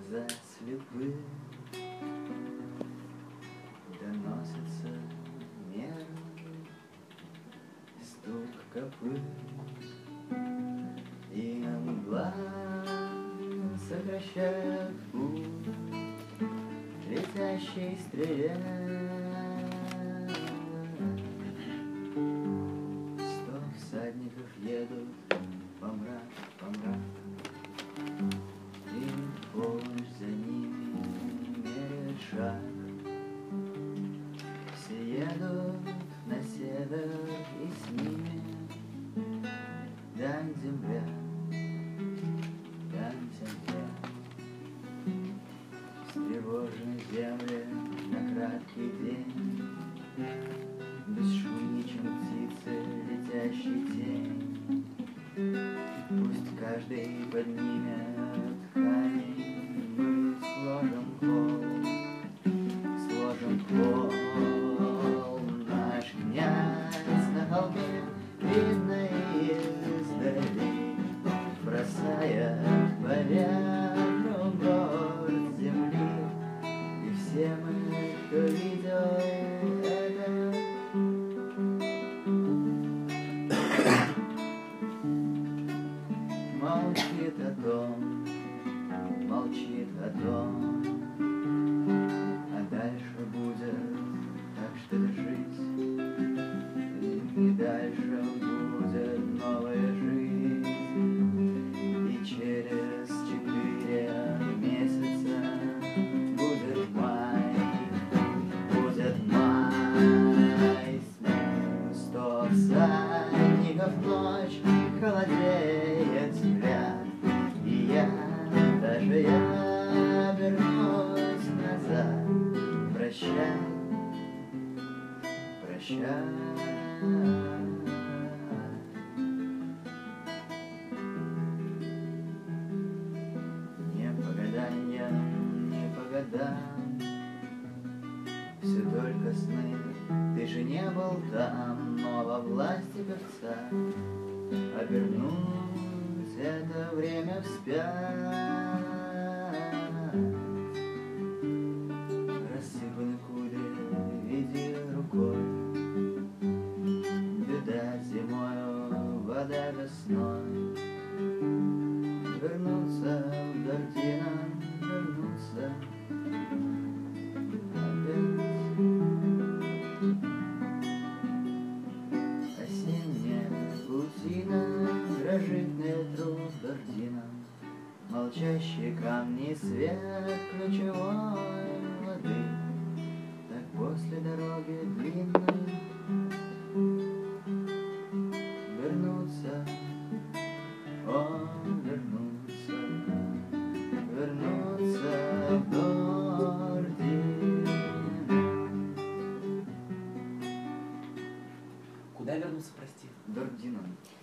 глаза слепы, доносится мерный стук копыт, и мгла сокращает путь летящей стреле. 100 всадников едут по мраку, и помощь за ними меряет шаг. Все едут на север, и с ними дань земля, дань земля. Встревожены земли на краткий день, бесшумнее, чем птицы, летящий тень. Пусть каждый поднимет камень, мы сложим кол. Наш князь на холме, видно издали, бросая по ветру горсть земли. И все мы, кто видел это, молчит о том, а дальше будет, так что держись, и дальше будет новая жизнь. И через 4 месяца будет май, с ним 100 всадников, ночь холодеет взгляд, и я вернусь назад. Прощай, прощай. Не по гаданьям, не по годам, все только сны, ты же не был там, но во власти певца обернуть это время вспять. Рассыпаны кудри, веди рукой, беда зимою, вода весной. Вернуться в Дордино, вернуться опять. Осенняя паутина дрожит на ветру Дордино, молчащие камни, свет ключевой воды. Так после дороги длинной вернуться, о, вернуться в Дордино. Куда вернуться, прости? Дордино.